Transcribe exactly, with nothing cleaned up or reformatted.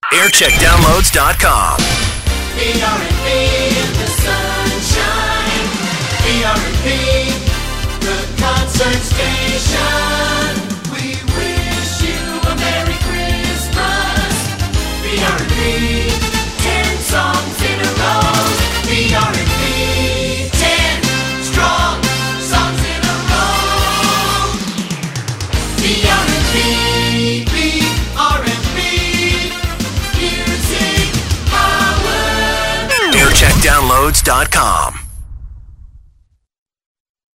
aircheck downloads dot com. B R and B in the sunshine. B R and B, the concert station. We wish you a Merry Christmas. B R and B, ten songs in a row. B R and B, ten strong songs in a row. B R and B, B R and B, music power. aircheck downloads dot com.